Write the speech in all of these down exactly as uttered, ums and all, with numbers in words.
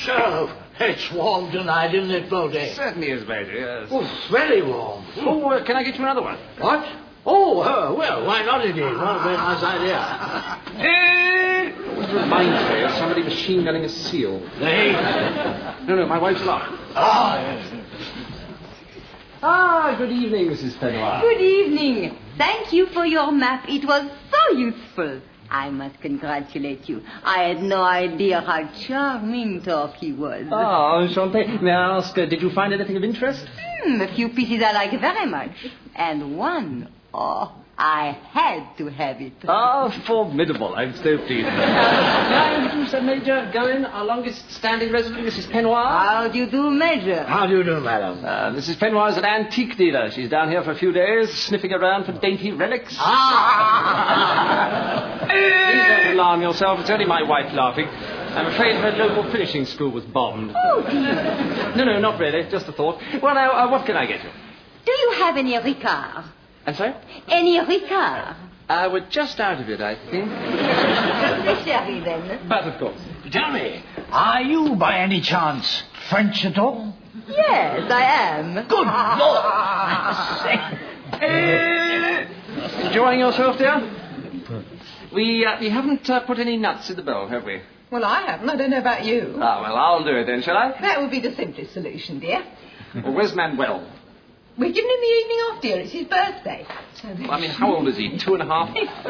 So, it's warm tonight, isn't it, Bodie? Certainly is, Major, yes. Oh, very warm. Oh, uh, can I get you another one? What? Oh, uh, well, why not indeed? What a very nice idea. It reminds me of somebody machine gunning a seal. Hey? No, no, my wife's lock. Ah, yes. Ah, good evening, Missus Fenwick. Good evening. Thank you for your map. It was so useful. I must congratulate you. I had no idea how charming Torquay was. Ah, enchanté. May I ask, uh, did you find anything of interest? Hmm, a few pieces I like very much. And one, oh, I had to have it. Ah, formidable. I'm so pleased. Uh, may I introduce uh, Major Gowen, our longest-standing resident, Missus Penoir? How do you do, Major? How do you do, madam? Uh, Missus Penoir is an antique dealer. She's down here for a few days, sniffing around for dainty relics. Ah! Please don't alarm yourself. It's only my wife laughing. I'm afraid her local finishing school was bombed. Oh, dear. No, no, not really. Just a thought. Well, now, uh, what can I get you? Do you have any Ricard? I'm sorry? Any Ricard? Uh, we're just out of it, I think. The sherry, then. But, of course. Tell me, are you by any chance French at all? Yes, I am. Good Lord! Enjoying yourself, dear? We, uh, we haven't uh, put any nuts in the bowl, have we? Well, I haven't. I don't know about you. Ah, well, I'll do it then, shall I? That would be the simplest solution, dear. Well, where's Manuel? We've given him the evening off, dear. It's his birthday. So Well, I mean, how old is he? Two and a half?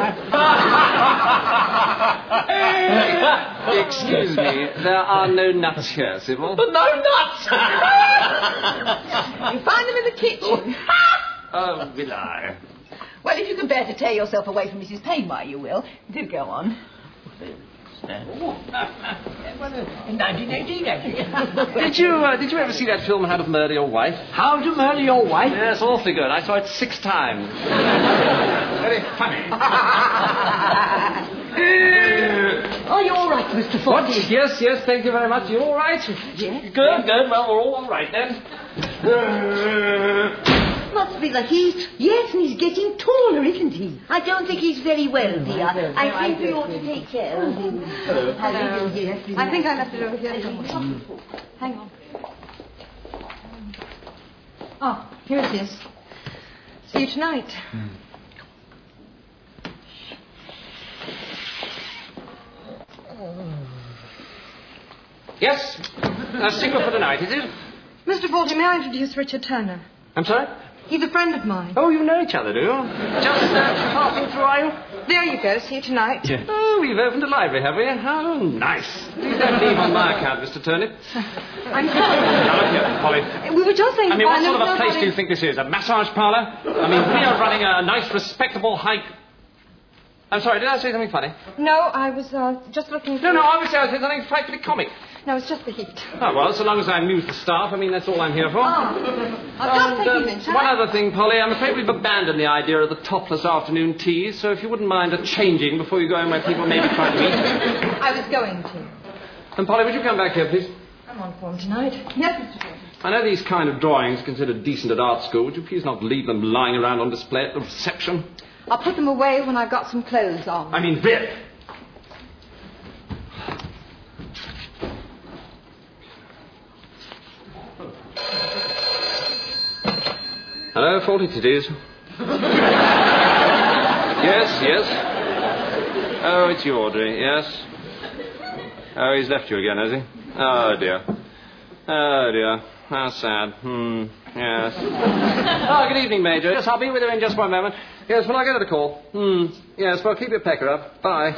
Excuse me, there are no nuts here, Sybil. But no nuts! you find them in the kitchen. Oh, will I? Well, if you can bear to tear yourself away from Missus Payne, you will. Do go on. In nineteen eighteen, Did you, uh, did you ever see that film, How to Murder Your Wife? How to Murder Your Wife? Yes, awfully good. I saw it six times. Very funny. Oh, you're all right, Mister What? Forty. Yes, yes, thank you very much. You all right? Yes. Good, good. Well, we're all right then. Must be the heat. Yes, and he's getting taller, isn't he? I don't think he's very well, dear. I think we ought to take care of him. Hello. Hello. Here. I think I left it over here somewhere. Hang on. Oh, here it is. See you tonight. Yes? A single for tonight, is it? Mister Forty, may I introduce Richard Turner? I'm sorry? He's a friend of mine. Oh, you know each other, do you? Just uh, passing through, are you? There you go. See you tonight. Yeah. Oh, we've opened a library, have we? How nice. Please don't leave on my account, Mister Turnip. I'm sorry. Now, look here, Polly. We were just saying... I mean, what goodbye, sort of a there was place nobody- do you think this is? A massage parlour? I mean, we are running a nice, respectable hike... I'm sorry, did I say something funny? No, I was uh, just looking... No, no, obviously I said something frightfully comic. No, it's just the heat. Oh, well, so long as I amuse the staff, I mean, that's all I'm here for. Oh. I'll just And, take um, you in, shall one I? other thing, Polly, I'm afraid we've abandoned the idea of the topless afternoon tea, so if you wouldn't mind a changing before you go in where people may be trying to eat. I was going to. And, Polly, would you come back here, please? I'm on form tonight. Yes, Mister Forty. I know these kind of drawings are considered decent at art school. Would you please not leave them lying around on display at the reception? I'll put them away when I've got some clothes on. I mean, really. Hello, Forty Titties. Yes, yes. Oh, it's you, Audrey, yes. Oh, he's left you again, has he? Oh, dear. Oh, dear. How sad. Hmm, yes. Oh, good evening, Major. Yes, I'll be with you in just one moment. Yes, well, I'll get her to call. Hmm, yes, well, keep your pecker up. Bye.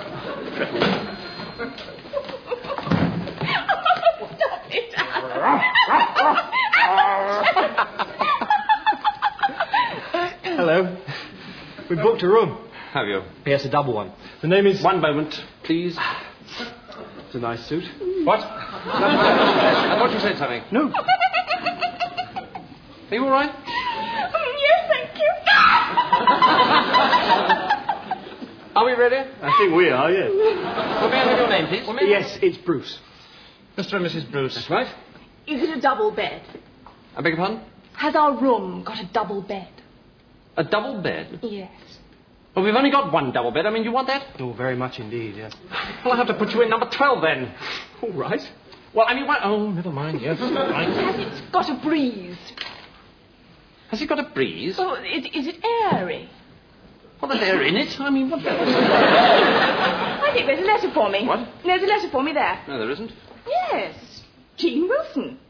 Hello. We booked a room. Have you? Yes, a double one. The name is... One moment, please. It's a nice suit. What? I thought you said something. No. Are you all right? Yes, thank you. Are we ready? I think we are, yes. Well, may I have your name, please? Yes, it's Bruce. Mister and Missus Bruce. That's right. Is it a double bed? I beg your pardon? Has our room got a double bed? A double bed? Yes. Well, we've only got one double bed. I mean, you want that? Oh, very much indeed, yes. Well, I'll have to put you in number twelve, then. All right. Well, I mean, what? Oh, never mind. Yes, all right. Has it got a breeze? Has it got a breeze? Oh, it, is it airy? Well, there's air in it. I mean, what the... I think there's a letter for me. What? There's a letter for me there. No, there isn't. Yes. Jean Wilson.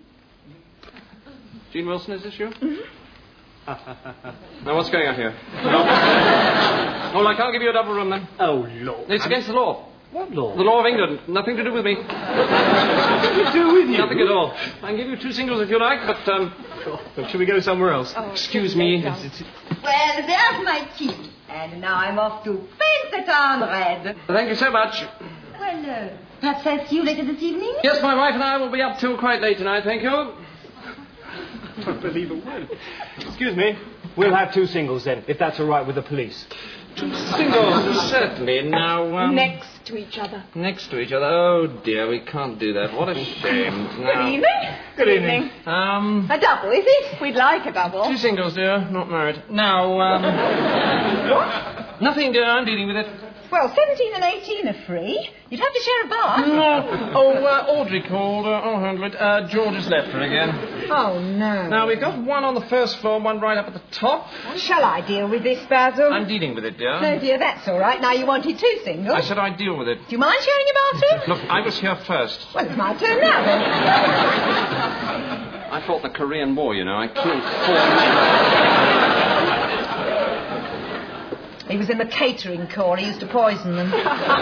Jean Wilson, is this you? Mm-hmm. Now, what's going on here? No. Well, I can't give you a double room, then. Oh, Lord. It's against the law. What law? The law of England. Nothing to do with me. Nothing to do with you. Nothing at all. I can give you two singles if you like, but, um... So, shall we go somewhere else? Oh, excuse me. yes, It's- it's- Well, there's my key. And now I'm off to paint the town red. Thank you so much. Well, uh, perhaps I'll see you later this evening? Yes, my wife and I will be up till quite late tonight, thank you. I don't believe a word. Excuse me. We'll have two singles then, if that's all right with the police. Two singles, certainly. Now, um... Next to each other. Next to each other. Oh, dear, we can't do that. What a shame. Good Now, evening. Good evening. Um... A double, is it? We'd like a double. Two singles, dear. Not married. Now, um... What? Nothing, dear. I'm dealing with it. Well, seventeen and eighteen are free. You'd have to share a bath. No. Oh, uh, Audrey called. Uh, I'll handle it. Uh, George has left her again. Oh, no. Now, we've got one on the first floor, one right up at the top. Shall I deal with this, Basil? I'm dealing with it, dear. No, dear, that's all right. Now you wanted two singles. I said I'd deal with it. Do you mind sharing a bathroom? Look, I was here first. Well, it's my turn now, then. I fought the Korean War, you know. I killed four men. He was in the catering corps. He used to poison them.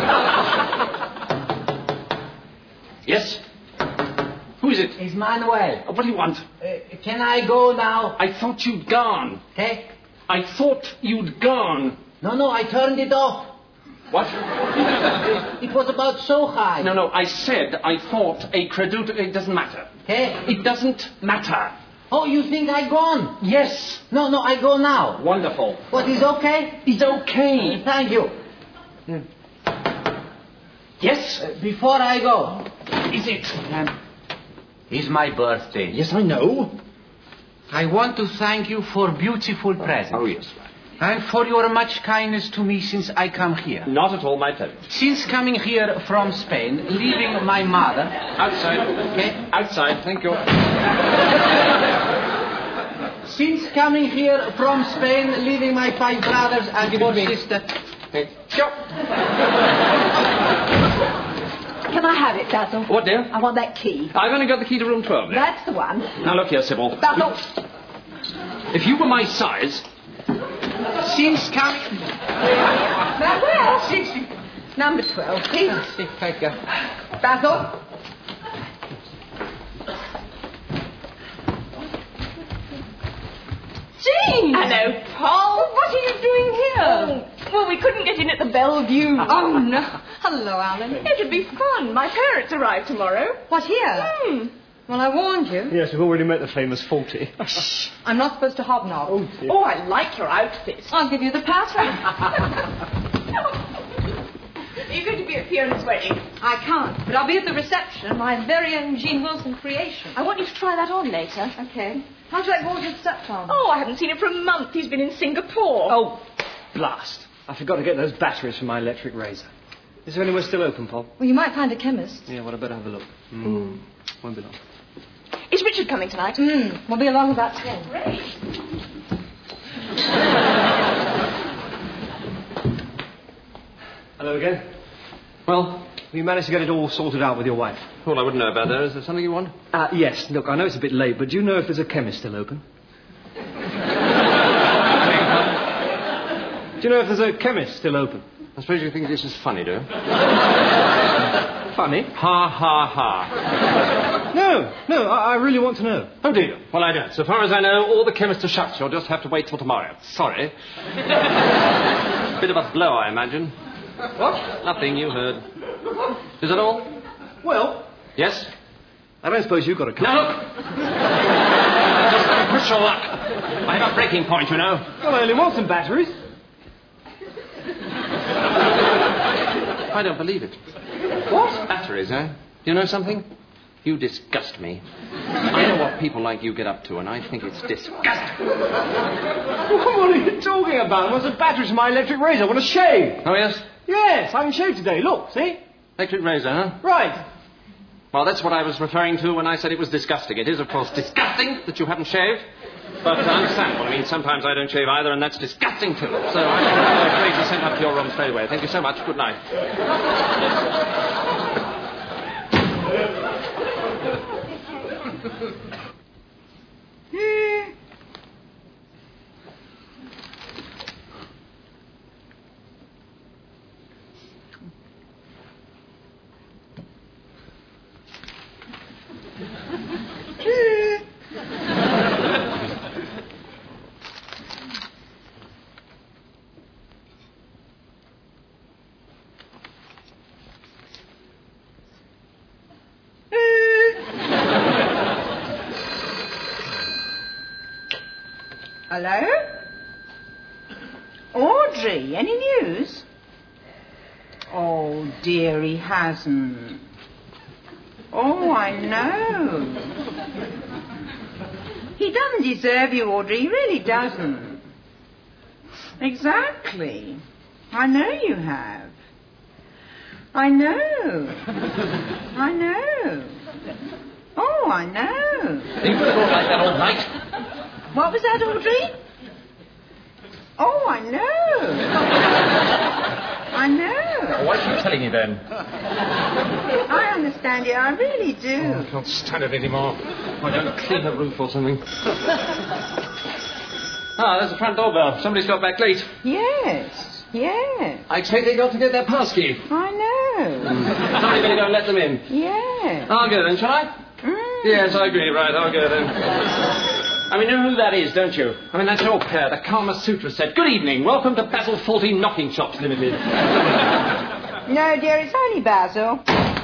Yes? Who is it? It's Manuel. Oh, what do you want? Uh, can I go now? I thought you'd gone. Okay? I thought you'd gone. No, no, I turned it off. What? It was about so high. No, no, I said I thought a credut... It doesn't matter. Okay? It doesn't matter. Oh, you think I gone? Yes. No, no, I go now. Wonderful. What, is okay? It's okay. Thank you. Yes? Uh, before I go. Is it? Um, it's my birthday. Yes, I know. I want to thank you for beautiful presents. Oh, yes. And for your much kindness to me since I come here. Not at all my pleasure. Since coming here from Spain, leaving my mother... Outside. Okay? Outside, thank you. Since coming here from Spain, leaving my five brothers and Give it four to me. sisters... Thank you. Can I have it, Basil? What, dear? I want that key. I've only got the key to room twelve. There. That's the one. Now, look here, Sybil. Basil. If you were my size... Since coming... Now, where? Number twelve, please. Thank you. Basil. Jean! Hello, Paul. What are you doing here? Well, we couldn't get in at the Bellevue. Oh, no. Hello, Alan. It'll be fun. My parents arrive tomorrow. What, here? Hmm. Well, I warned you. Yes, we've already met the famous Faulty. I'm not supposed to hobnob. Oh, dear. Oh, I like your outfit. I'll give you the pattern. Are you going to be at Fiona's wedding? I can't, but I'll be at the reception, my very own Jean Wilson creation. I want you to try that on later. Okay. How's that gorgeous stepson? Oh, I haven't seen him for a month. He's been in Singapore. Oh, blast. I forgot to get those batteries for my electric razor. Is there anywhere still open, Paul? Well, you might find a chemist. Yeah, well, I better have a look. Mm. Won't be long. Is Richard coming tonight? Mm, we'll be along about ten. Great. Hello again. Well, We managed to get it all sorted out with your wife. well, I wouldn't know about that. Is there something you want? Uh, yes, look, I know it's a bit late, but do you know if there's a chemist still open? Do you know if there's a chemist still open? I suppose you think this is funny, do you? Funny? Ha, ha, ha. No, no, I, I really want to know. Oh, do you? Well, I don't. So far as I know, all the chemists are shut. You'll just have to wait till tomorrow. Sorry. Bit of a blow, I imagine. What? Nothing, you heard. Is that all? Well, Yes? I don't suppose you've got a car. Now, look! Just push your luck. I have a breaking point, you know. Well, I only want some batteries. I don't believe it. What? Batteries, eh? Do you know something? You disgust me. I know what people like you get up to, and I think it's disgusting. What are you talking about? I want some batteries for my electric razor. I want to shave. Oh, yes? Yes, I can shave today. Look, see? Electric razor, huh? Right. Well, that's what I was referring to when I said it was disgusting. It is, of course, disgusting that you haven't shaved. But I understand. Well, I mean, sometimes I don't shave either, and that's disgusting too. So I'm afraid to send up to your room straight away. Thank you so much. Good night. Hello? Audrey, any news? Oh, dear, he hasn't. Oh, I know. He doesn't deserve you, Audrey. He really doesn't. Exactly. I know you have. I know. I know. Oh, I know. You could have thought like that all night. What was that, Audrey? Oh, I know. I know. Why are you telling me then? I understand you. I really do. Oh, I can't stand it anymore. Why don't you clean the roof or something? Ah, there's the front doorbell. Somebody's got back late. Yes. Yes. I expect they got to get their pass key. I know. Somebody's going to go and let them in. Yes. I'll go then, shall I? Mm. Yes, I agree. Right, I'll go then. I mean, you know who that is, don't you? I mean, that's your pair, the Kama Sutra set. Good evening. Welcome to Basil Faulty Knocking Chops Limited. No, dear, it's only Basil.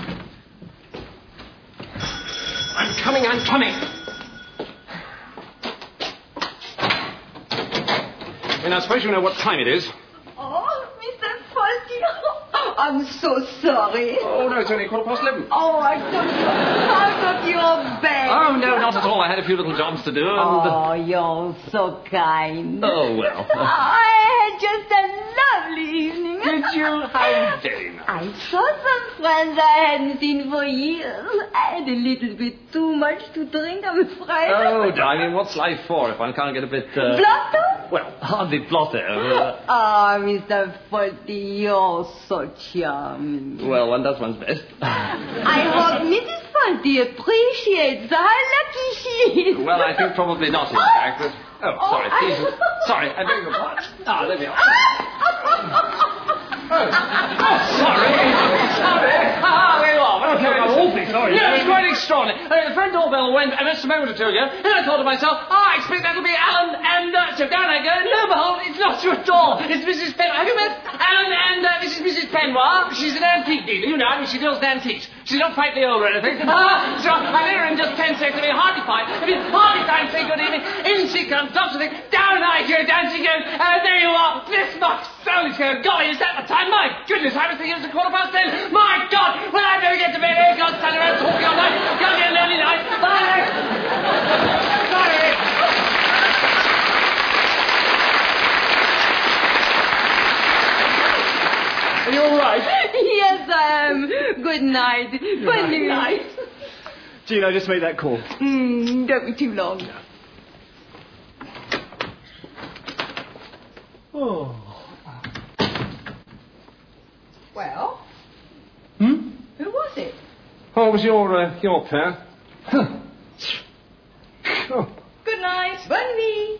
I'm coming, I'm coming. I mean, I suppose you know what time it is. Oh, Mister Faulty. I'm so sorry. Oh, no, it's only quarter past eleven. Oh, I took you out of your bed. Oh, no, not at all. I had a few little jobs to do, and... Oh, you're so kind. Oh, well. I had just a lovely evening. Did you? How very nice. I saw some friends I hadn't seen for years. I had a little bit too much to drink, I'm afraid. Oh, I mean, what's life for if one can't get a bit... Uh... Blotto? Well, hardly blotto. Uh... Ah, Mister Faulty, you're so charming. Well, one does one's best. I hope Missus Faulty appreciates how lucky she is. Well, I think probably not, in fact. But... Oh, Oh, sorry, I- please. Sorry, I beg your pardon. Ah, there we are. Oh, oh sorry. Sorry. Ah, there you are. Okay, I'm awfully sorry. Yeah, it's quite extraordinary. I mean, the front doorbell went uh, just a moment or two ago, and I thought to myself, oh, I expect that'll be Alan, and uh, so down I go, and lo and behold, it's not you at all. It's Missus Penwar. Have you met Alan and uh, Missus Missus Penwar? She's an antique dealer, you know, I mean, she deals in antiques. She's not frightfully old or anything. Ah, so I met her in just ten seconds. I mean, hardly five. I mean, hardly time to say good evening. In she comes, stops the thing, down I go, down she goes, and there you are, this much. So it's going, golly, is that the time? My goodness, I was thinking it was a quarter past ten. My God, well, I better get to bed. Here, God, stand around talking all night. Can't get an early night. Bye. Sorry. Are you all right? Yes, I am. Good night. Good night. Gino, just made that call. Mm, don't be too long. Oh. Well, Hmm? who was it? Oh, it was your, uh, your pair. Huh. Oh. Good night. Bonne nuit.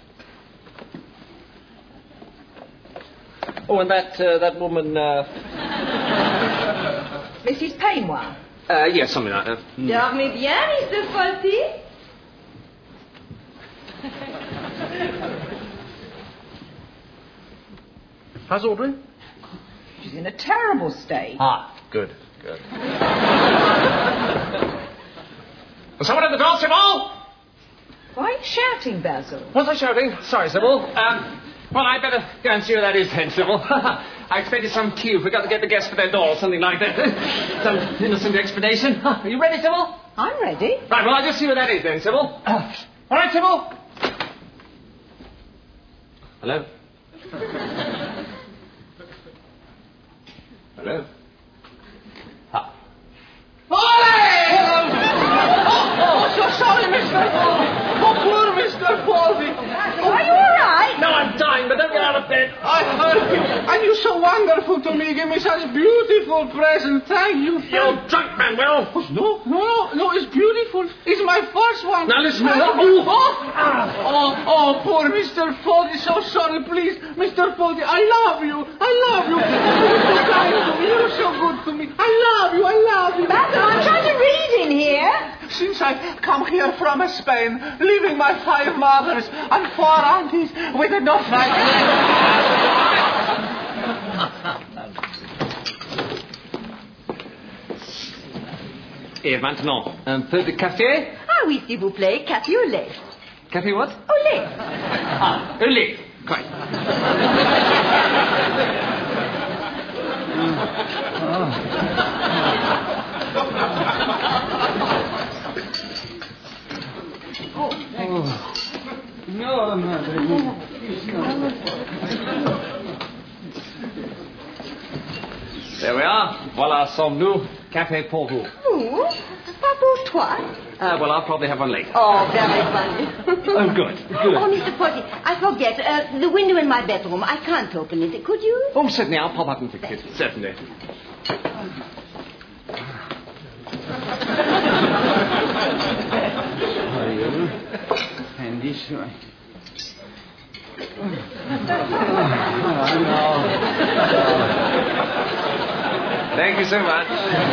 Oh, and that, uh, that woman, uh... Missus Penwar. Uh, yes, something like that. Mm. Dormez bien, Mister Faulty. How's Audrey? She's in a terrible state. Ah, good, good. Someone at the door, Sybil? Why are you shouting, Basil? Was I shouting? Sorry, Sybil. Um, well, I'd better go and see who that is then, Sybil. I expected some cue. We've got to get the guests for their door or something like that. Some innocent explanation. Are you ready, Sybil? I'm ready. Right, well, I'll just see who that is then, Sybil. Uh, all right, Sybil? Hello? Hello? Ah. Ollie! wonderful to me. Give me such beautiful present. Thank you. You're drunk, Manuel. No, no, no, no, it's beautiful. It's my first one. Now listen. Oh, oh, oh, oh, poor Mister Foldy. So sorry, please. Mister Foldy, I love you. I love you. You're so kind to me. You're so good to me. I love you. I love you. Basil, I'm trying to read in here. Since I've come here from Spain, leaving my five mothers and four aunties with enough right. Et maintenant, un peu de café? Ah oui, s'il vous plaît, café au lait. Café what? Au lait. Ah, au lait. Quite. No, no. There we are. Voilà son nous. Café pour vous. Vous? Pas pour toi. Uh, well, I'll probably have one later. Oh, very funny. Oh, good, good. Oh, Mister Potty, I forget. Uh, the window in my bedroom, I can't open it. Could you? Oh, certainly. I'll pop up and fix it. Certainly. And this way. Thank you so much.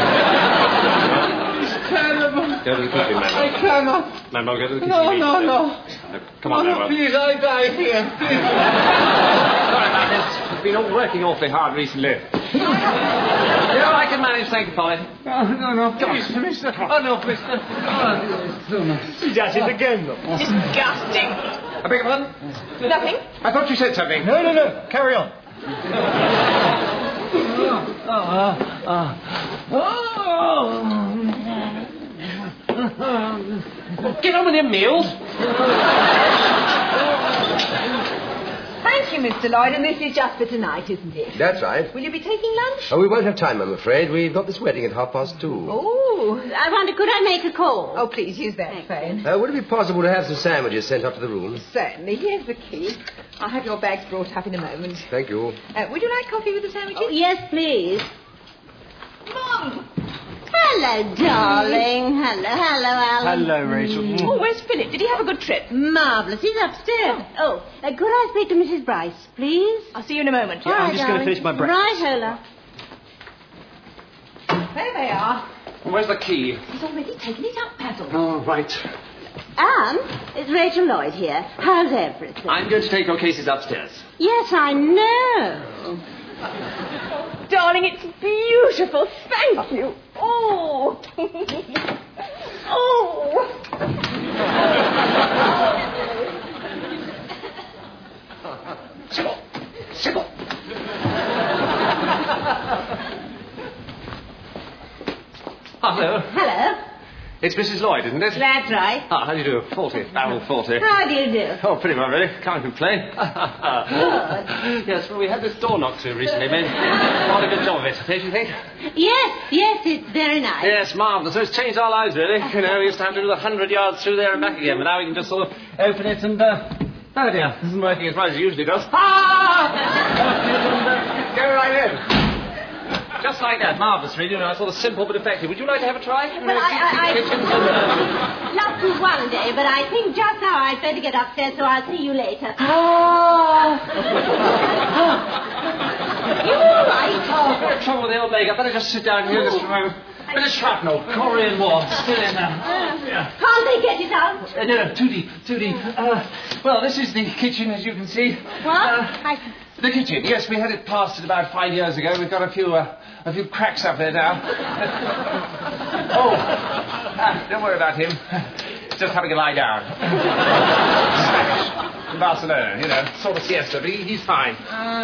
It's terrible. Go to the kitchen, I Manuel. cannot. Manuel, go to the kitchen. No, no, no. No, come on, no, Manuel. please, I die here. Please. Sorry about this. It's been all working awfully hard recently. Yeah, I can manage. Thank you, Polly. No, no, no, please, mister. Oh, no, mister. Oh, She does it again, look. Disgusting. I beg your pardon? Nothing. I thought you said something. No, no, no. Carry on. Get on with your meals. Thank you, Mister Lloyd, and this is just for tonight, isn't it? That's right. Will you be taking lunch? Oh, we won't have time, I'm afraid. We've got this wedding at half past two. Oh. I wonder, could I make a call? Oh, please, use that phone. Uh, would it be possible to have some sandwiches sent up to the room? Certainly. Here's the key. I'll have your bags brought up in a moment. Thank you. Uh, would you like coffee with the sandwiches? Oh, yes, please. Mum! Hello, darling. Hello, hello, Alan. Hello, Rachel. Oh, where's Philip? Did he have a good trip? Marvellous. He's upstairs. Oh, uh, could I speak to Missus Bryce, please? I'll see you in a moment. All I'm right, just going to darling. finish my breakfast. Right, Hola. There they are. Where's the key? He's already taken it up, Basil. Oh, right. Anne, it's Rachel Lloyd here. How's everything? I'm going to take your cases upstairs. Yes, I know. Darling, it's beautiful. Thank you. Oh. Oh. Sybil! Sybil! Hello. Hello. It's Missus Lloyd, isn't it? That's right. Ah, how do you do? Forty. Barrel forty. How do you do? Oh, pretty well, really. Can't complain. Yes, well, we had this door knocked to recently, men. What a good job of it, don't you think? Yes, yes, it's very nice. Yes, marvellous. So it's changed our lives, really. You know, we used to have to do the hundred yards through there and back again, but now we can just sort of open it and, uh... oh, dear, it isn't working as well as it usually does. Ah! Go right in. Just like that, marvellous, really. You know, sort of simple but effective. Would you like to have a try? Well, I... I, I Kitchens and, uh... love to one day, but I think just now I'd better get upstairs, so I'll see you later. Ah! You all right? Oh, bit of trouble with the old leg. I'd better just sit down here just for a moment. Bit of shrapnel, Korean War, still in there. Yeah. Can't they get it out? Uh, no, no, too deep, too deep. Uh, well, this is the kitchen, as you can see. What? Uh, I... The kitchen, yes, we had it plastered about five years ago. We've got a few, uh, a few cracks up there now. Oh, ah, don't worry about him. Just having a lie down. Spanish. From Barcelona, you know, sort of siesta, but he, he's fine.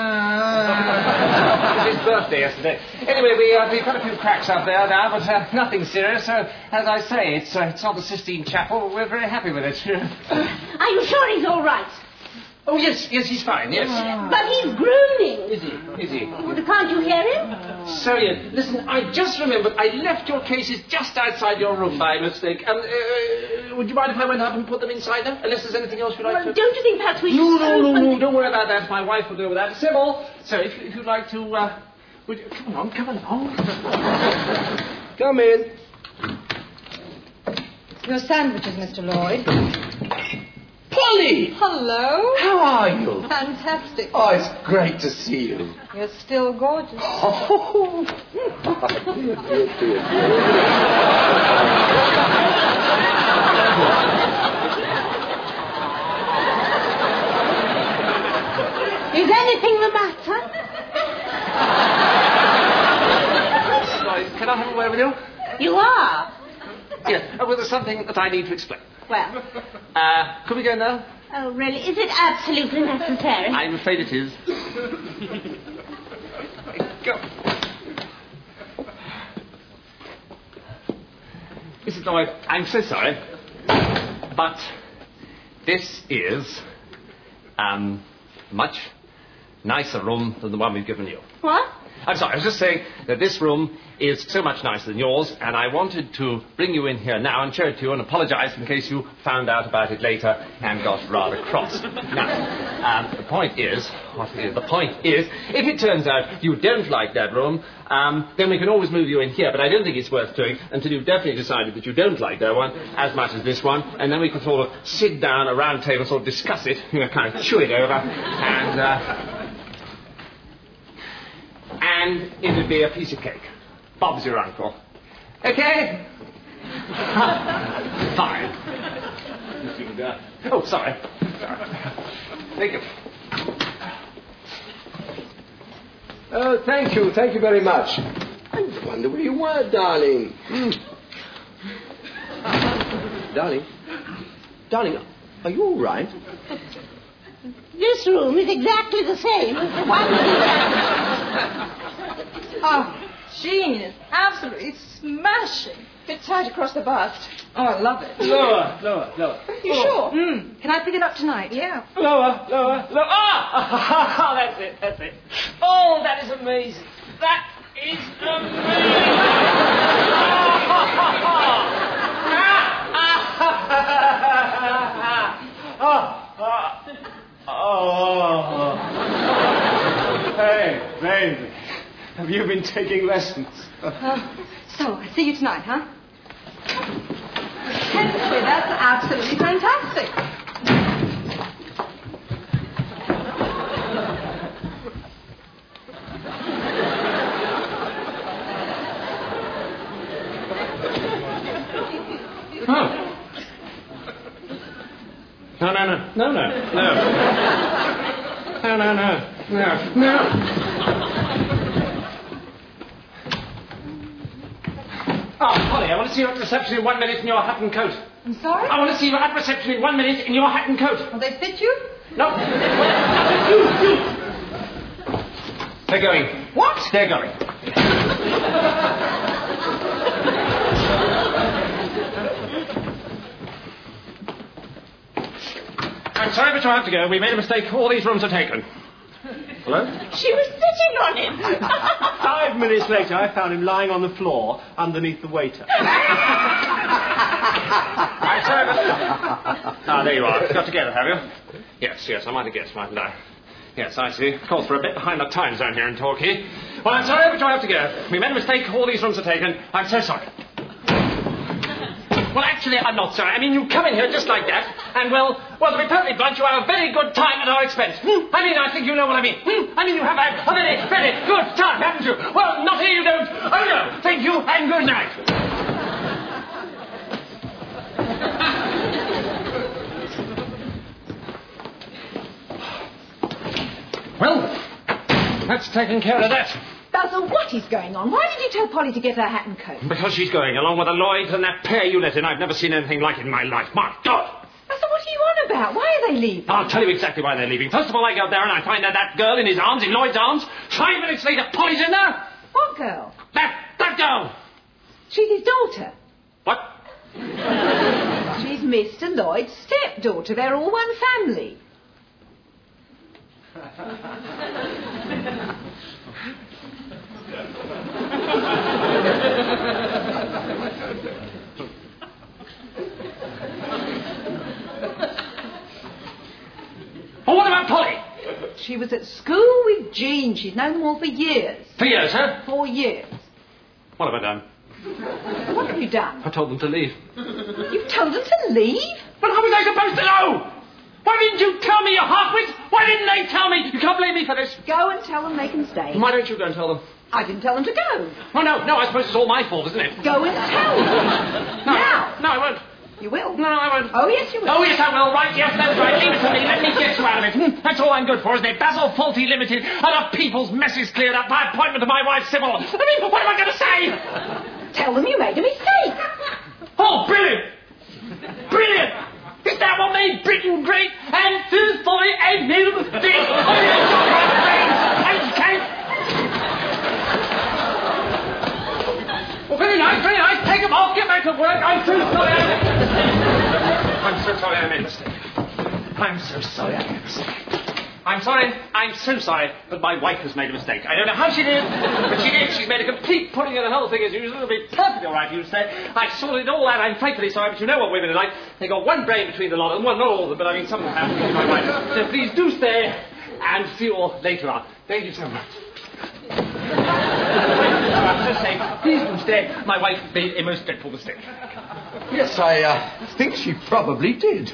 Uh, it was his birthday yesterday. Anyway, we, uh, we've got a few cracks up there now, but uh, nothing serious. So, as I say, it's, uh, it's not the Sistine Chapel. We're very happy with it. Are you sure he's all right? Oh, yes, yes, he's fine, yes. But he's groaning. Is he? Is he? Oh, can't you hear him? Sarian, listen, I just remembered I left your cases just outside your room by mistake. Um, uh, would you mind if I went up and put them inside there? Unless there's anything else you'd like Well, to... don't you think perhaps we No, should... no, no, no, don't worry about that. My wife will deal with that. Sybil, so if, if you'd like to, uh... Would you... Come on, come along. Come in. Your sandwiches, Mister Lloyd. Polly! Hello. How are you? Fantastic. Oh, it's great to see you. You're still gorgeous. Oh, dear, dear, dear. Is anything the matter? Sorry, can I have a word with you? You are? Yes, uh, well, there's something that I need to explain. Well, Uh, could we go now? oh, really? Is it absolutely necessary? I'm afraid it is. Go. Missus Lloyd, I'm so sorry, but this is, um, much nicer room than the one we've given you. What? I'm sorry, I was just saying that this room is so much nicer than yours, and I wanted to bring you in here now and show it to you and apologise in case you found out about it later and got rather cross. Now, um, the point is, what is, the point is, if it turns out you don't like that room, um, then we can always move you in here, but I don't think it's worth doing until you've definitely decided that you don't like that one as much as this one, and then we can sort of sit down at a round table and sort of discuss it, you know, kind of chew it over, and, uh, and it would be a piece of cake. Bob's your uncle. Okay? Fine. Oh, sorry. Sorry. Thank you. Oh, thank you. Thank you very much. I wonder where you were, darling. Mm. Darling? Darling, are you all right? This room is exactly the same as the one we Oh, genius. Absolutely smashing. Bit tight across the bust. Oh, I love it. Lower, lower, lower. You sure? Mm. Can I pick it up tonight? Yeah. Lower, lower, lower. Ah! That's it, that's it. Oh, that is amazing. That is amazing. Oh. Hey, baby. Have you been taking lessons? Uh, so, I see you tonight, huh? Henry, that's absolutely fantastic. Huh. No, no, no, no, no, no. No, no, no, no, no. Oh, Polly, I want to see you at reception in one minute in your hat and coat. I'm sorry? I want to see you at reception in one minute in your hat and coat. Will they fit you? No. You, you. They're going. What? They're going. I'm sorry, but you have to go. We made a mistake. All these rooms are taken. Hello? She was sitting on him. Five minutes later, I found him lying on the floor underneath the waiter. I'm sorry, but... Ah, there you are. Got together, have you? Yes, yes, I might have guessed, mightn't I? Yes, I see. Of course, we're a bit behind the times down here in Torquay. Well, I'm sorry, but you have to go. We made a mistake. All these rooms are taken. I'm so sorry. Well, actually, I'm not sorry. I mean, you come in here just like that, and, well, well, to be perfectly blunt, you have a very good time at our expense. Hmm? I mean, I think you know what I mean. Hmm? I mean, you have had a very, very good time, haven't you? Well, not here you don't. Oh, no. Thank you, and good night. Well, that's taken care of that. Basil, what is going on? Why did you tell Polly to get her hat and coat? Because she's going along with the Lloyds and that pair you let in. I've never seen anything like it in my life. My God! Basil, what are you on about? Why are they leaving? I'll tell you exactly why they're leaving. First of all, I go there and I find out that girl in his arms, in Lloyd's arms. Five minutes later, Polly's in there. What girl? That, that girl. She's his daughter. What? She's Mister Lloyd's stepdaughter. They're all one family. Oh, what about Polly? She was at school with Jean. She's known them all for years. For years, huh? Four years. What have I done? What have you done? I told them to leave. You've told them to leave? But how was I supposed to know? Why didn't you tell me, you half-wit? Why didn't they tell me? You can't blame me for this. Go and tell them they can stay. Why don't you go and tell them? I didn't tell them to go. Oh, no, no, I suppose it's all my fault, isn't it? Go and tell them. No, Now. no, I won't. You will? No, I won't. Oh, yes, you will. Oh, yes, I will. Right, yes, that's right. Leave it to me. Let me get you out of it. Hmm, That's all I'm good for, isn't it? Basil Faulty Limited. Other people's messes cleared up. My appointment to my wife, Sybil. I mean, what am I going to say? Tell them you made a mistake. Oh, brilliant. Brilliant. Is that what made Britain great? And this boy and made a mistake. Oh, yes, all right, okay. Well, very nice, very nice. Take them off. Get back to work. I'm so sorry. I'm so sorry I made a mistake. I'm so sorry I made a mistake. I'm sorry. I'm so sorry. But my wife has made a mistake. I don't know how she did, but she did. She's made a complete pudding of the whole thing as usual. It'll be perfectly all right, you say. I sorted it all out. I'm frightfully sorry, but you know what women are like. They got one brain between the lot of them. Well, not all of them, but I mean some of them have. Between my wife. So please do stay and see you all later on. Thank you so much. I'm just saying, please do stay. My wife made a most dreadful mistake. Yes, I uh, think she probably did.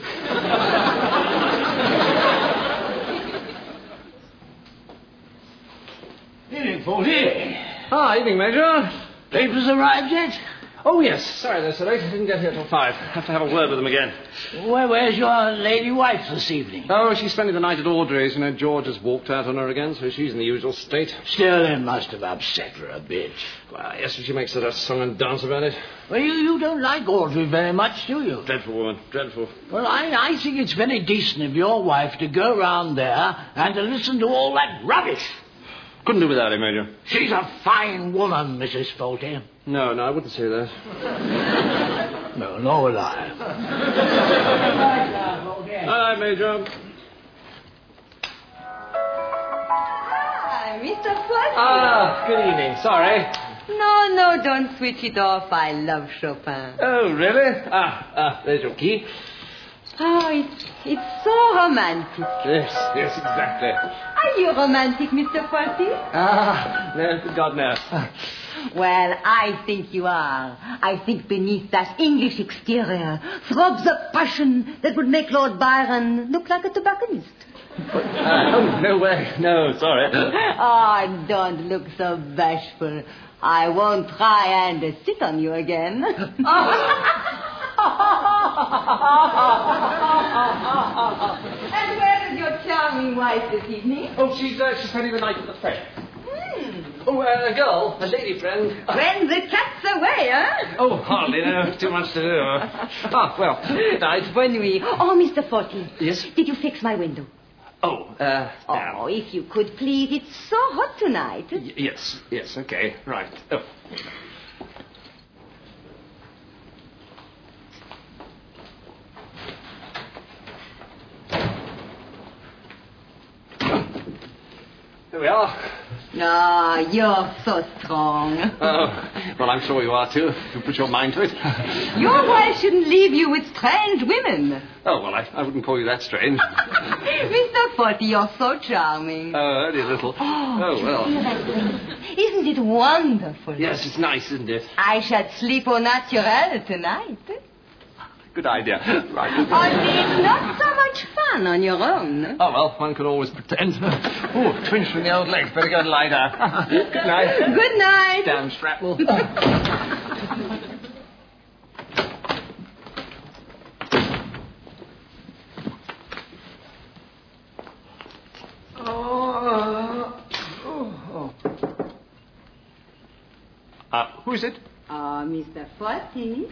Evening, Faulty. Ah, evening, Major. Papers arrived yet? Oh, yes. Sorry, they're so late. I didn't get here till five. Have to have a word with them again. Where, where's your lady wife this evening? Oh, she's spending the night at Audrey's. You know, George has walked out on her again, so she's in the usual state. Still, it must have upset her a bit. Well, yes, she makes a song and dance about it. Well, you, you don't like Audrey very much, do you? Dreadful woman. Dreadful. Well, I, I think it's very decent of your wife to go round there and to listen to all that rubbish. Couldn't do without him, Major. She's a fine woman, Missus Faulty. No, no, I wouldn't say that. No, nor would I. All right, Major. Ah, Mister Faulty. Ah, good evening. Sorry. No, no, don't switch it off. I love Chopin. Oh, really? Ah, ah, there's your key. Oh, it's, it's so romantic. Yes, yes, exactly. Are you romantic, Mister Faulty? Ah, no, good God, no. Well, I think you are. I think beneath that English exterior throbs a passion that would make Lord Byron look like a tobacconist. Uh, oh, no way. No, sorry. Oh, don't look so bashful. I won't try and uh, sit on you again. And where is your charming wife this evening? Oh, she's uh, she's spending the night with a friend. Hmm. Oh, uh, a girl, a lady friend. When the cat's away, huh? Oh, hardly, no. Too much to do. Ah, well, good night. Bonne nuit. Oh, Mister Faulty. Yes? Did you fix my window? Oh, uh, down. Oh, if you could, please. It's so hot tonight. Y- yes, yes, okay, right. Oh. There we are. Ah, you're so strong. Oh, well, I'm sure you are, too, if you put your mind to it. Your wife shouldn't leave you with strange women. Oh, well, I, I wouldn't call you that strange. Mister Faulty, you're so charming. Oh, only a little. Oh, Oh, well. Isn't it wonderful? Yes, it's nice, isn't it? I shall sleep au naturel tonight. Good idea. Right. Only it's not so much fun on your own. Oh, well, one can always pretend. Oh, twinge from the old legs. Better go and lie down. Good night. Good night. Damn shrapnel. Uh, who is it? Ah, uh, Mister Faulty.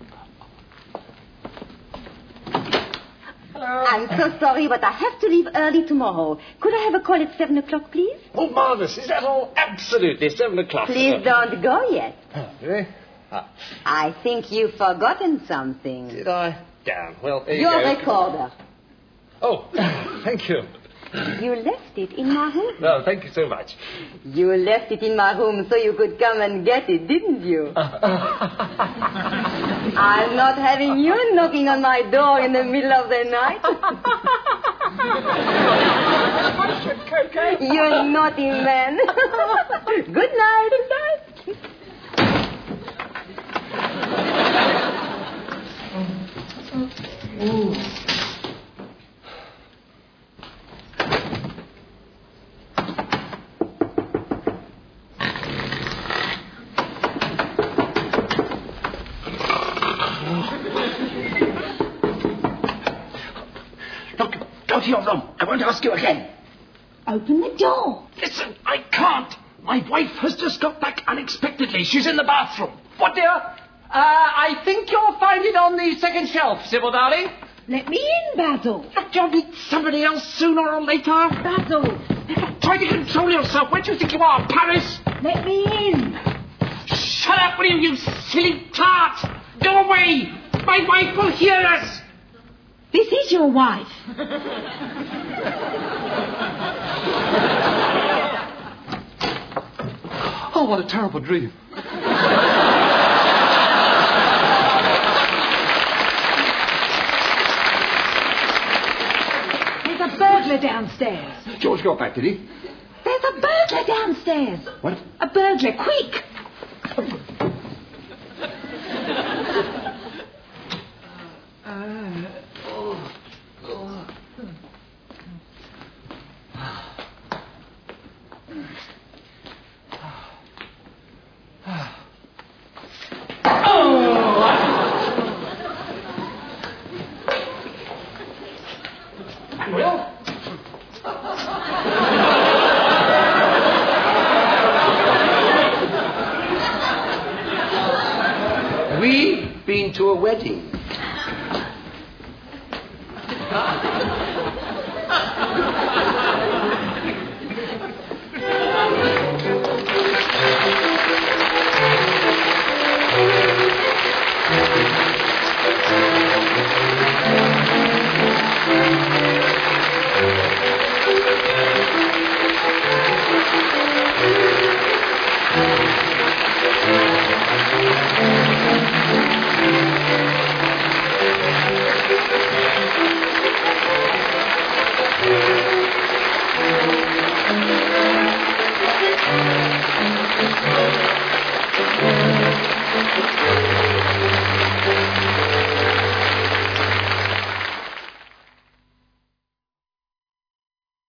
Hello. I'm so sorry, but I have to leave early tomorrow. Could I have a call at seven o'clock, please? Oh, marvellous. Is that all? Absolutely. Seven o'clock. Please don't go yet. Oh, really? Ah. I think you've forgotten something. Did I? Damn. Well, there you Your go. recorder. Oh, thank you. You left it in my room. Well, thank you so much. You left it in my room so you could come and get it, didn't you? I'm not having you knocking on my door in the middle of the night. You naughty man. Good night. Good night. Ooh. Look, go to your room. I won't ask you again. Open the door. Listen, I can't. My wife has just got back unexpectedly. She's in the bathroom. What, dear? Uh, I think you'll find it on the second shelf, Sybil, darling. Let me in, Basil. Look, you'll meet somebody else sooner or later. Basil, Try to control yourself. Where do you think you are, Paris? let me in. Shut up, will you, you silly tart! Go away! My wife will hear us! This is your wife. Oh, what a terrible dream. There's a burglar downstairs. George got back, did he? There's a burglar downstairs. What? A burglar, quick. We've been to a wedding.